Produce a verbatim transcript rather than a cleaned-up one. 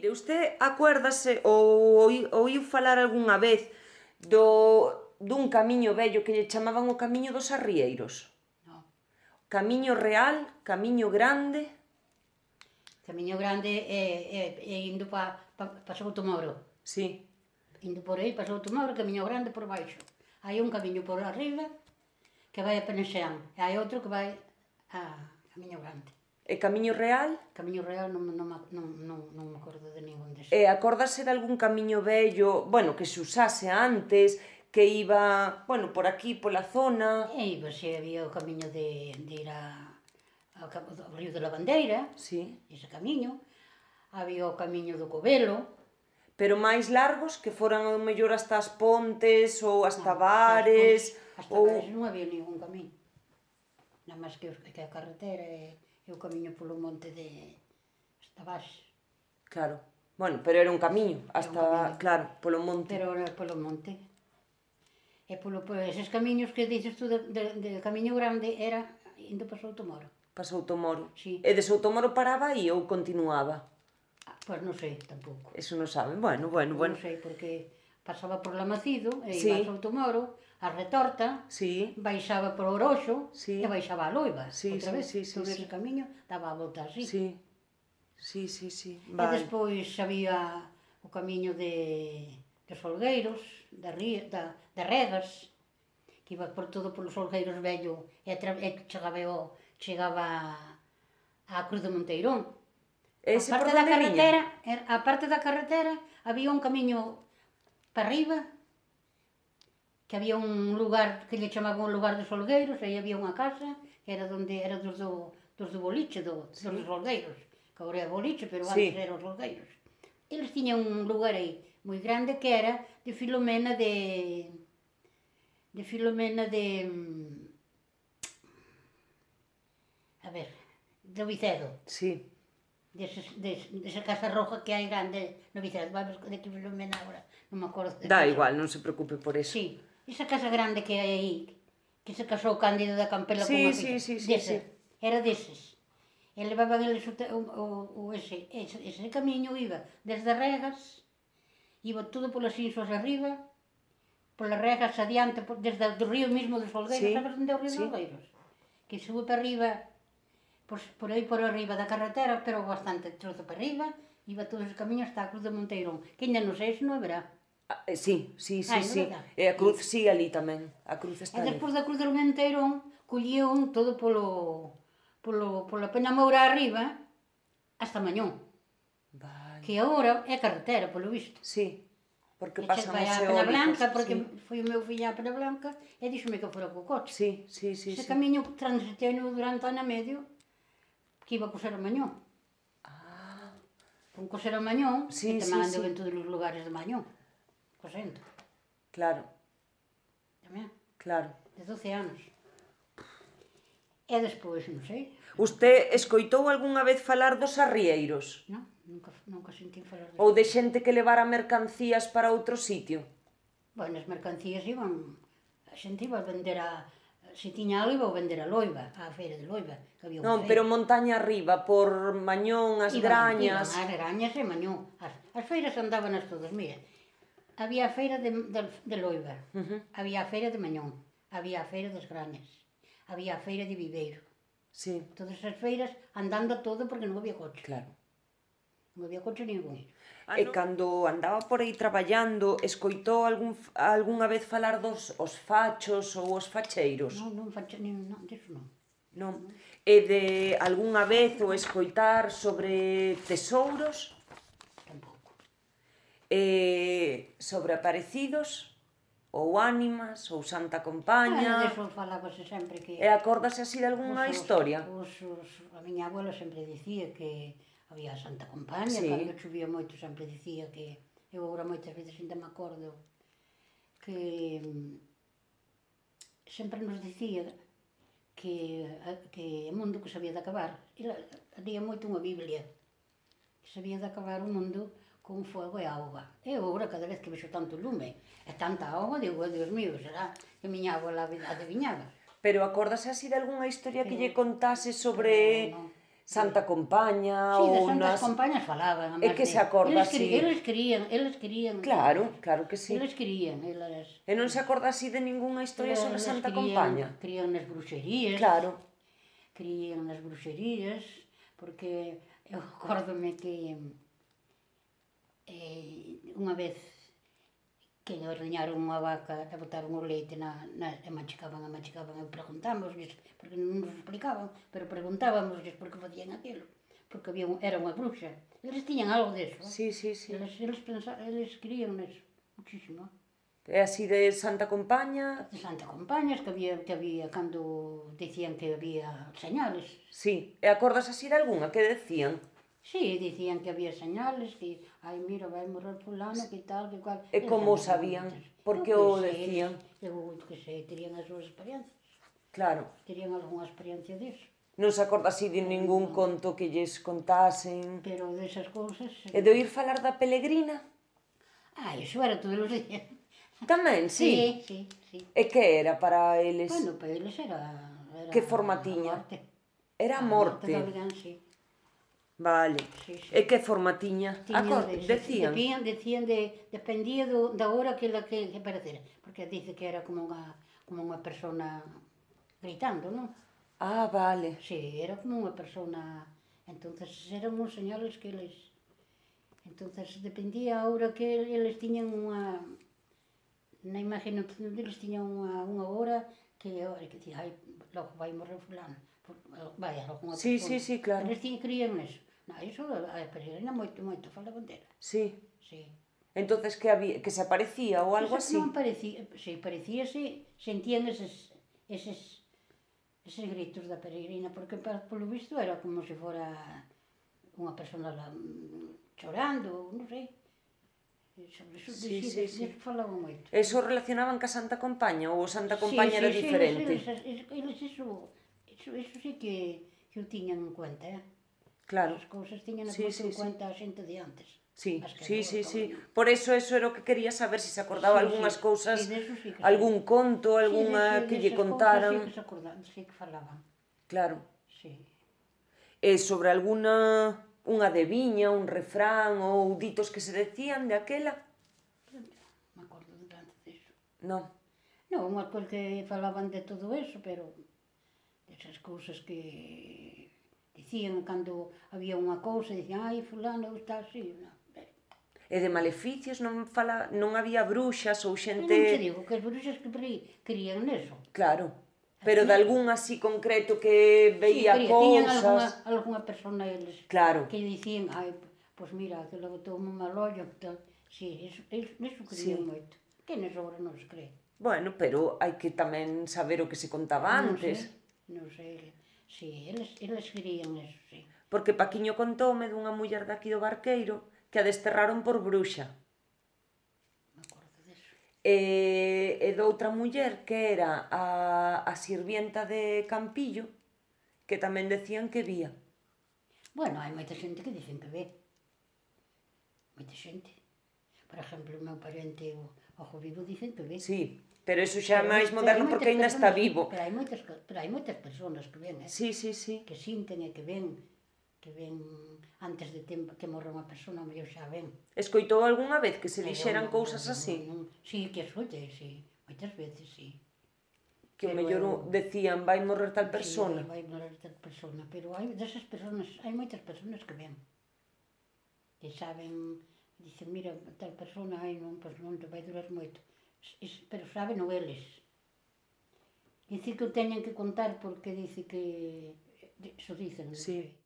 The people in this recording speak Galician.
Mire, usted acuérdase ou oíu falar algunha vez do dun camiño vello que lle chamaban o Camiño dos Arrieiros? No. Camiño real, camiño grande... Camiño grande é, é, é indo pa, pa, pa Soutomoro. Sí. Indo por aí pa Soutomoro, camiño grande por baixo. Hai un camiño por arriba que vai a Penexeán e hai outro que vai a Camiño Grande. E Camiño Real? Camiño Real non, non, non, non, non me acordo de ningún deses. E acórdase de algún camiño vello, bueno, que se usase antes, que iba, bueno, por aquí, pola zona... E iba, se había o camiño de, de ir a, ao, ao Río de la Bandeira, sí. Ese camiño. Había o camiño do Covelo. Pero máis largos, que foran ao mellor hasta as Pontes ou hasta Non, Bares... Hasta ou... Bares non había ningún camiño. Nada máis que, que a carretera e, e o camiño polo monte de hasta Bares. Claro. Bueno, pero era un camiño, hasta, un camiño. Claro, polo monte. Pero era polo monte. E polo, por eses camiños que dices tú de, de, de Camiño Grande era indo para Soutomoro. Para Soutomoro. Sí. E de Soutomoro paraba aí ou continuaba? Ah, pois non sei, tampouco. Eso non saben. Bueno, bueno, bueno. Non sei, porque pasaba por Lamacido e sí. iba a Soutomoro, a Retorta, sí. baixaba por Oroxo sí. e baixaba a Loiva. Sí, outra sí, vez, sí, sí, todo sí. ese camiño daba a volta así. Sí, sí, sí, sí. Vale. E despois había o camiño de, de Solgueiros, de, río, da, de Regas, que iba por todo polos Solgueiros vello e, tra, e chegaba, o, chegaba á Cruz de Monteirón. Ese a parte da carretera, a parte da carretera había un camiño para arriba, que había un lugar que lle chamaban un lugar de Solgueiros, aí había unha casa que era donde era dos do, dos do boliche, do, sí. dos Solgueiros, que agora é boliche, pero antes sí. eran os Solgueiros. Eles tiñan un lugar aí moi grande que era de Filomena de de Filomena de a ver, de Vicedo. Sí. Deses, des, desa casa roja que hai grande no Vicedo. Vamos de que Filomena agora, non me acordo. Dá igual, non se preocupe por eso. Sí, esa casa grande que hai aí, que se casou Cándido da Campela sí, con unha sí, filla. Sí, sí, Desa, sí. Era deses. E levaban eles o, o, o, ese, ese, ese camiño iba desde Regas, iba todo polas Insuas arriba, polas Regas adiante, desde o río mismo dos Folgueiros, sí. Sabes onde é o río sí. dos Folgueiros? Que sube para arriba, por, por aí por arriba da carretera, pero bastante trozo para arriba, iba todo ese camiño hasta a Cruz de Monteirón, que ainda non sei se non verá. Ah, sí, sí, sí, ah, sí. E a cruz sí. sí ali tamén, a cruz está ali. E ali. despois da Cruz de Monteirón, collían todo polo, polo, pola Penamoura arriba, hasta Mañón. Vale. Que agora é carretera, polo visto. Sí, porque pasan os eólicos. Vai a Pena Blanca, porque sí. foi o meu fillo a Pena Blanca, e díxome que fora co coche. Sí, sí, sí. Ese sí. camiño transiteno durante ano e medio, que iba a coser a Mañón. Ah. Con coser a Mañón, sí, e te sí, mando sí. en todos os lugares de Mañón. Cosendo. Claro. Tamén. Claro. De doce anos. E despois, non sei. Usted escoitou algunha vez falar dos arrieiros? Non, nunca, nunca sentín falar de Ou de xente que levara mercancías para outro sitio? Bueno, as mercancías iban... A xente iba a vender a... Se tiña algo iba a vender a Loiva, a feira de Loiva, que había unha Non, feira. pero montaña arriba, por Mañón, as iban, Grañas... Iban, as Grañas e Mañón. As, as feiras andaban as todas, mira. Había a feira de, de, de Loiva, uh-huh. Había a feira de Mañón, había a feira das Grañas, había a feira de Viveiro. Sí. Todas as feiras andando todo porque non había coche. Claro. Non había coche ningún. Ah, e no? Cando andaba por aí traballando, escoitou algún, algunha vez falar dos os fachos ou os facheiros? Non, non, facho, non, non, disso non. Non. E de algunha vez o escoitar sobre tesouros? Tampouco. E sobre aparecidos? Ou ánimas, ou Santa Compaña? Ah, deso falábase sempre que... E acórdase así de algunha os, historia? Os, os, a miña abuela sempre dicía que había a Santa Compaña, sí. Cando chovía moito sempre dicía que... Eu agora moitas veces ainda me acordo que sempre nos dicía que, que o mundo que se había de acabar. Ela lia moito unha Biblia, que se había de acabar o mundo con fogo e auga. E agora, cada vez que vexo tanto lume e tanta auga, digo, oh, Dios mío, será que miña abuela adivinhaba. Pero acórdase así de algunha historia que lle contase sobre... No, no. Santa Compaña Sí, de ou santas nas... compañas falaban, É amás que de... se acorda eles, querían, así. eles querían, eles querían... Claro, claro que sí. Eles querían, elas... E non se acorda así de ningunha historia sobre elas Santa querían, Compaña? querían nas bruxerías. Claro. Querían nas bruxerías, porque eu acórdome que eh, unha vez que ordeñaron unha vaca e botaron o leite na, na, e machicaban e machicaban e preguntámosles, porque non nos explicaban, pero preguntábamosles por que facían aquilo, porque había un, era unha bruxa. Eles tiñan algo deso. Sí, sí, sí. Eles, eles, pensa, eles querían neso, muchísimo. E así de Santa Compaña... De Santa Compañas, que había, que había cando dicían que había señales. Sí. E acordas así de algunha? Que decían? Sí, dicían que había señales, que, ai, mira, vai morrer fulano, que tal, que cual... E como sabían? Por que o decían? Eu que sei, terían as súas experiencias. Claro. Terían algunha experiencia disso. Non se acorda así de ningún conto que lles contasen? Pero desas cousas... E de oír falar da Pelegrina? Ah, iso era todos os días. Tamén, sí? Sí, sí, sí. E que era para eles? Bueno, para eles era... era Que forma tiña? A morte. Era a A morte. morte da alguén, sí. Vale. Sí, sí. E que forma tiña? Tiñan Acor... de- Decían? Decían, decían de, dependía do, da hora que, la, que, que parecera. Porque dice que era como unha, como unha persona gritando, non? Ah, vale. Sí, era como unha persona... Entonces eran uns señales que eles... Entonces dependía a hora que eles tiñan unha... Na imaginación deles tiñan unha, unha hora que, que dicía, ai, logo vai morrer fulano. Vai, algunha Sí, persona. sí, sí, claro. Eles tiñan, creían neso. Non, iso, a Peregrina moito, moito, falaban dela. Sí. Sí. Entonces que había, que se aparecía ou algo así? Non parecía, si parecíase, sentían eses, eses, eses gritos da Peregrina, porque polo visto era como se fora unha persona lá, chorando, non sei. Sobre iso, Sí, sí, sí, sí, sí. sí. Falaban moito. Eso relacionaban ca Santa Compaña ou Santa Sí, Compaña era sí, sí, diferente? Eles, eles, eles iso, iso, iso sí que, que o tiñan en cuenta, eh? Claro. As cousas tiñan Sí, moito sí, en sí. cuenta a xente de antes. Sí, As que sí, agora sí, sí. toman. Por eso, eso era o que quería saber, si se acordaba Sí, algunhas sí. cousas, Sí, deso sí que sí. algún conto, algunha Sí, de- que de- lle desas cousas contaran. Sí que se acordaban, sí que falaban. Claro. Sí. E sobre alguna, unha deviña, un refrán ou ditos que se decían de aquela? Me acordo de tanto diso. Non. Non, unha coisa que falaban de todo eso, pero esas cousas que dicían cando había unha cousa, dicían, ai, fulano está así, non. E de maleficios non fala, non había bruxas ou Pero non che xente... digo que as bruxas que pre- querían neso. Claro. Pero de algún así concreto que veía sí, quería, tiñan cousas... algunha, algunha persona eles Claro. que dicían, ai, pois mira, que logo tomo un mal ollo, tal. Sí, eso, eso, eso querían Sí. moito. Que neso agora non se cree. Bueno, pero hai que tamén saber o que se contaba Non antes. sei, non sei. Sí, eles, eles querían eso, sí. Porque Paquiño contoume dunha muller daqui do Barqueiro que a desterraron por bruxa. Me acordo deso. E, e doutra muller que era a, a sirvienta de Campillo, que tamén decían que vía. Bueno, hai moita xente que dicen que ve. Moita xente. Por exemplo, o meu parente, o Ojo Vivo, dicen que ve. Sí, pero eso xa é Pero máis hai- moderno pero hai porque moitas aínda está persoas- vivo. Pero hai moitas, co- pero hai moitas persoas que ven, eh? Sí, sí, sí. Que sinten e que ven, que ven antes de tempo que morre unha persona, o mellor xa ven. Escoitou algunha vez que se Pero dixeran non- cousas non- así? non- Sí, que escoitei, sí. Moitas veces, sí. Que o Pero mellor eu- decían vai morrer tal Sí, persona. vai morrer tal persona, pero hai desas persoas, hai moitas persoas que ven. Que saben, dicen, mira, tal persona, ai non, pois non te vai durar moito. Es- Pero saben o eles. Dicir que o teñen que contar porque dice que... Iso dicen, non Sí. sei.